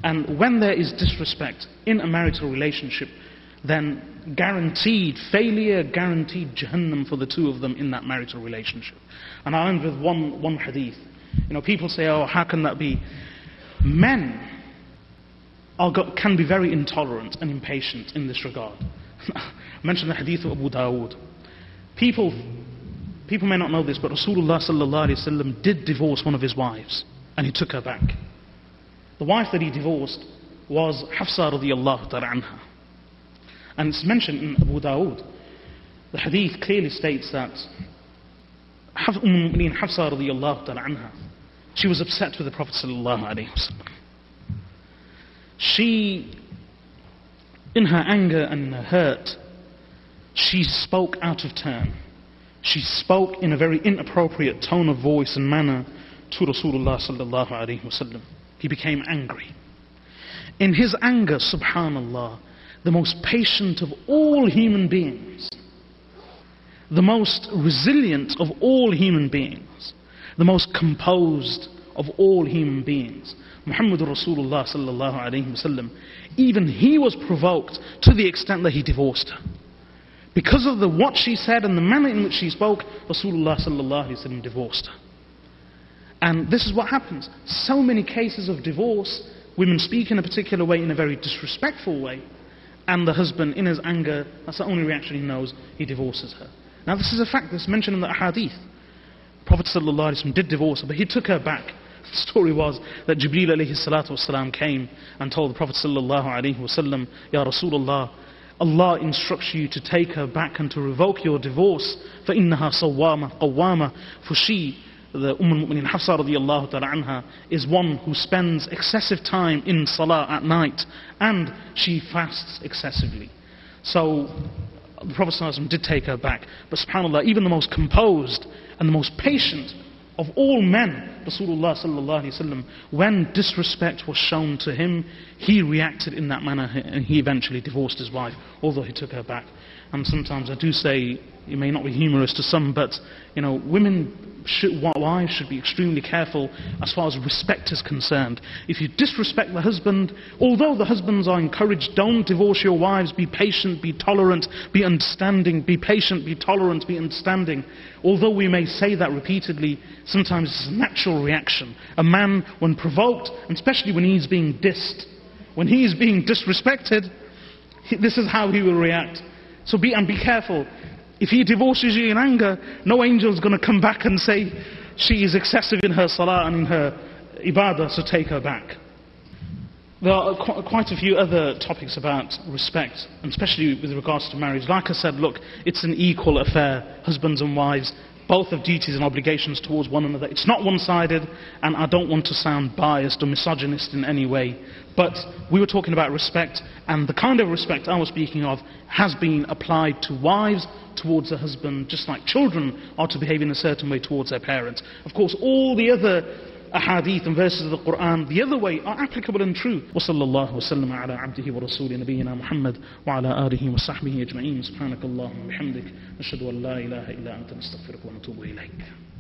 And when there is disrespect in a marital relationship, then guaranteed failure, guaranteed Jahannam for the two of them in that marital relationship. And I end with one hadith. People say, oh, how can that be? Men can be very intolerant and impatient in this regard. I mentioned the hadith of Abu Dawood. People may not know this, but Rasulullah sallallahu alaihi wasallam did divorce one of his wives, and he took her back. The wife that he divorced was Hafsa radiyallahu ta'ala anha. And it's mentioned in Abu Dawood. The hadith clearly states that Umm Hafsa radiyallahu ta'ala anha, she was upset with the Prophet sallallahu alaihi wasallam. She, in her anger and in her hurt, she spoke out of turn. She spoke in a very inappropriate tone of voice and manner to Rasulullah sallallahu alaihi wasallam. He became angry. In his anger, subhanallah, the most patient of all human beings, the most resilient of all human beings, the most composed of all human beings, Muhammadur Rasulullah sallallahu alaihi wasallam, even he was provoked to the extent that he divorced her. Because of what she said and the manner in which she spoke, Rasulullah sallallahu alaihi wasallam divorced her. And this is what happens. So many cases of divorce, women speak in a particular way, in a very disrespectful way, and the husband, in his anger, that's the only reaction he knows, he divorces her. Now this is a fact that's mentioned in the ahadith. Prophet sallallahu alaihi wasallam did divorce her, but he took her back. The story was that Jibreel alayhi salatu wasalam came and told the Prophet sallallahu alaihi wasallam, Ya Rasulullah, Allah instructs you to take her back and to revoke your divorce. فَإِنَّهَا صَوَّامَةٌ قَوَّامَةٌ. For she, the al-Mu'minin Hafsa radiyallahu ta'ala anha, is one who spends excessive time in salah at night, and she fasts excessively. So the Prophet sallallahu alaihi wasallam did take her back. But subhanAllah, even the most composed and the most patient of all men, Rasulullah sallallahu alaihi wasallam, when disrespect was shown to him, he reacted in that manner, and he eventually divorced his wife, although he took her back. And sometimes I do say, it may not be humorous to some, but wives should be extremely careful as far as respect is concerned. If you disrespect the husband, although the husbands are encouraged, don't divorce your wives, be patient, be tolerant, be understanding, be patient, be tolerant, be understanding. Although we may say that repeatedly, sometimes it's a natural reaction. A man, when provoked, and especially when he's being dissed, when he is being disrespected, this is how he will react. So be careful. If he divorces you in anger, no angel is going to come back and say she is excessive in her salah and in her ibadah, so take her back. There are quite a few other topics about respect, and especially with regards to marriage. Like I said, look, it's an equal affair. Husbands and wives both have duties and obligations towards one another. It's not one-sided, and I don't want to sound biased or misogynist in any way. But we were talking about respect, and the kind of respect I was speaking of has been applied to wives towards a husband, just like children are to behave in a certain way towards their parents. Of course, all the other ahadith and verses of the Quran the other way are applicable and true. وصلى الله وسلم على عبده ورسوله نبينا محمد وعلى آله وصحبه أجمعين سبحانك اللهم وبحمدك نشهد أن لا إله إلا أنت نستغفرك ونتوب إليك.